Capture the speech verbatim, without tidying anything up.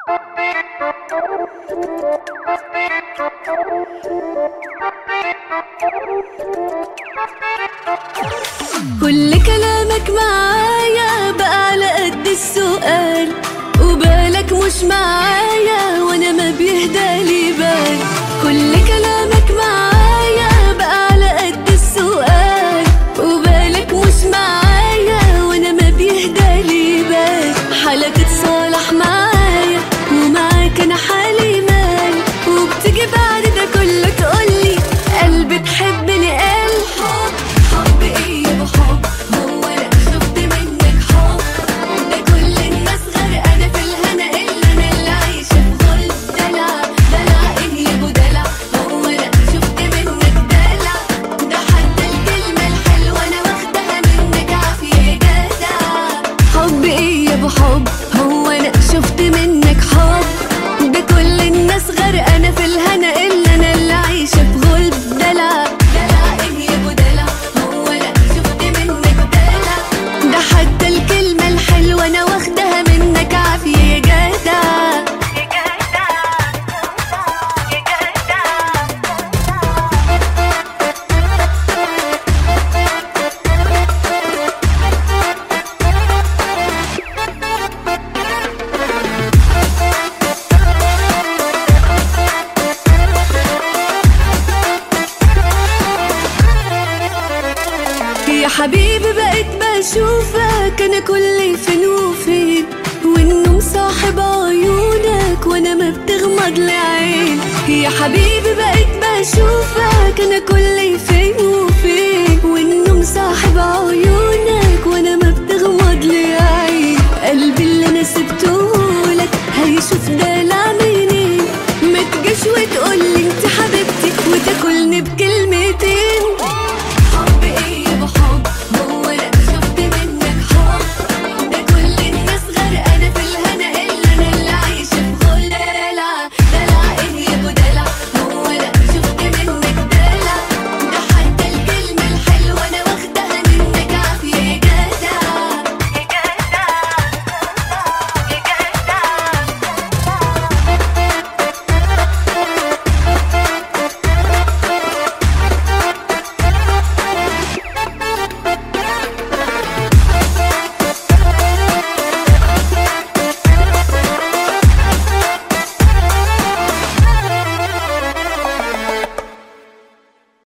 كل كلامك معايا بقى على قد السؤال، وبالك مش معايا وانا ما بيهدالي بال. كل كلامك معايا بقى على قد السؤال، وبالك مش معايا وانا ما بيهدالي بال. حالك اتصالح معايا ومعاك انا حالي مال، وبتيجي بعد ده كله تقولي قلبي تحبني. قال حب حب ايه يا ابو حب، هو انا شفت منك حب؟ ده كل الناس غرقانه في الهنا الا انا اللي عايشه في غل. دلع دلع ايه يا ابو دلع، هو انا شفت منك دلع؟ ده حتى الكلمه الحلوه انا واخدها منك عافيه يا جدع. حب ايه يا ابو حب، هو انا شفت منك حب؟ ده كل الناس غرقانه في الهنا الا انا اللي عايشه في غل. دلع دلع ايه يا ابو دلع، هو انا شفت منك دلع؟ ده حتى الكلمه الحلوه انا واخدها منك عافيه يا جدع. يا جدع يا جدع. يا حبيبي بقيت بشوفك انا كل فين وفين، والنوم صاحب عيونك وانا ما بتغمض لي عين. يا حبيبي بقيت بشوفك انا كل فين وفين، والنوم صاحب عيونك وانا ما بتغمض لي عين. قلبي اللي انا سبتهولك هيشوف ده